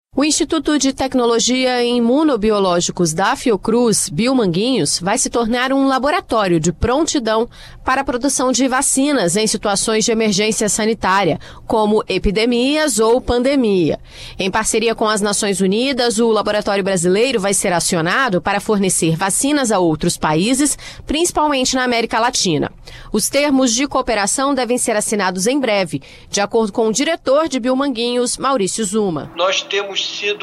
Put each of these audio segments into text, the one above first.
O Instituto de Tecnologia em Imunobiológicos da Fiocruz, Biomanguinhos, vai se tornar um laboratório de prontidão para a produção de vacinas em situações de emergência sanitária, como epidemias ou pandemia. Em parceria com as Nações Unidas, o laboratório brasileiro vai ser acionado para fornecer vacinas a outros países, principalmente na América Latina. Os termos de cooperação devem ser assinados em breve, de acordo com o diretor de Biomanguinhos, Maurício Zuma. Nós temos sido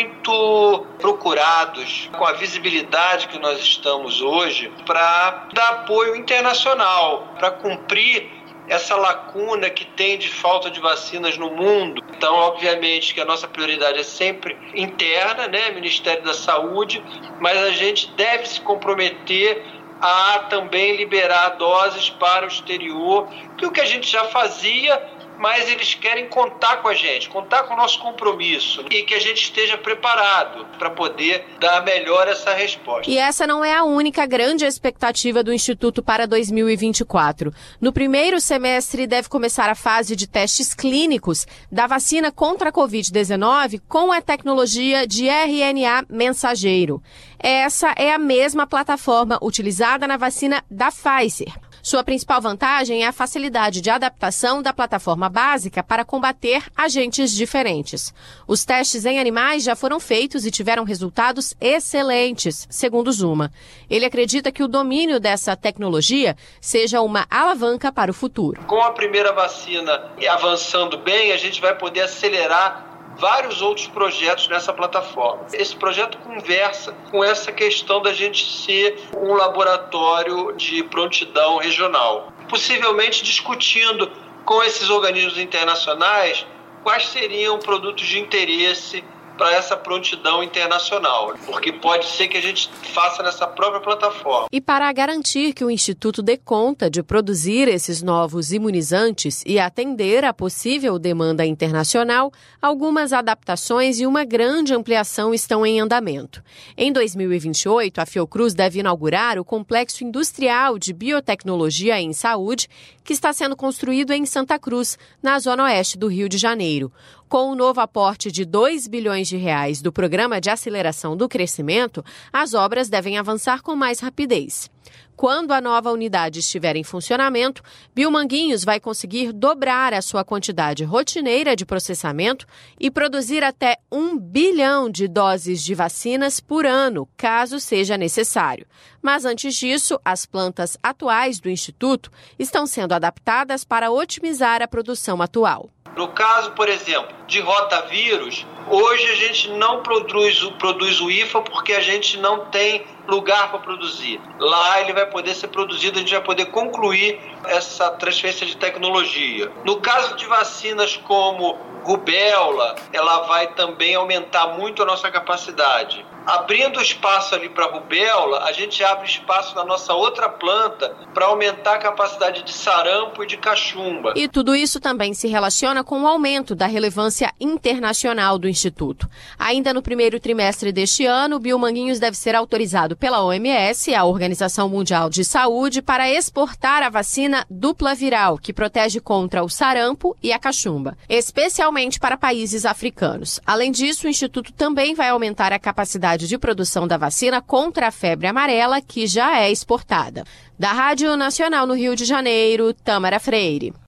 muito procurados com a visibilidade que nós estamos hoje para dar apoio internacional, para cumprir essa lacuna que tem de falta de vacinas no mundo. Então, obviamente, que a nossa prioridade é sempre interna, Ministério da Saúde, mas a gente deve se comprometer a também liberar doses para o exterior, que é o que a gente já fazia, mas eles querem contar com a gente, contar com o nosso compromisso e que a gente esteja preparado para poder dar melhor essa resposta. E essa não é a única grande expectativa do Instituto para 2024. No primeiro semestre deve começar a fase de testes clínicos da vacina contra a Covid-19 com a tecnologia de RNA mensageiro. Essa é a mesma plataforma utilizada na vacina da Pfizer. Sua principal vantagem é a facilidade de adaptação da plataforma básica para combater agentes diferentes. Os testes em animais já foram feitos e tiveram resultados excelentes, segundo Zuma. Ele acredita que o domínio dessa tecnologia seja uma alavanca para o futuro. Com a primeira vacina avançando bem, a gente vai poder acelerar vários outros projetos nessa plataforma. Esse projeto conversa com essa questão da gente ser um laboratório de prontidão regional, possivelmente discutindo com esses organismos internacionais quais seriam produtos de interesse para essa prontidão internacional, porque pode ser que a gente faça nessa própria plataforma. E para garantir que o Instituto dê conta de produzir esses novos imunizantes e atender a possível demanda internacional, algumas adaptações e uma grande ampliação estão em andamento. Em 2028, a Fiocruz deve inaugurar o Complexo Industrial de Biotecnologia em Saúde, que está sendo construído em Santa Cruz, na zona oeste do Rio de Janeiro. Com o novo aporte de R$2 bilhões do Programa de Aceleração do Crescimento, as obras devem avançar com mais rapidez. Quando a nova unidade estiver em funcionamento, Biomanguinhos vai conseguir dobrar a sua quantidade rotineira de processamento e produzir até 1 bilhão de doses de vacinas por ano, caso seja necessário. Mas antes disso, as plantas atuais do Instituto estão sendo adaptadas para otimizar a produção atual. No caso, por exemplo, de rotavírus, hoje a gente não produz o IFA porque a gente não tem lugar para produzir. Lá ele vai poder ser produzido, a gente vai poder concluir essa transferência de tecnologia. No caso de vacinas como rubéola, ela vai também aumentar muito a nossa capacidade. Abrindo espaço ali para rubéola, a gente abre espaço na nossa outra planta para aumentar a capacidade de sarampo e de cachumba. E tudo isso também se relaciona com o aumento da relevância internacional do Instituto. Ainda no primeiro trimestre deste ano, o Biomanguinhos deve ser autorizado pela OMS, a Organização Mundial de Saúde, para exportar a vacina dupla viral, que protege contra o sarampo e a cachumba, especialmente para países africanos. Além disso, o Instituto também vai aumentar a capacidade de produção da vacina contra a febre amarela, que já é exportada. Da Rádio Nacional no Rio de Janeiro, Tâmara Freire.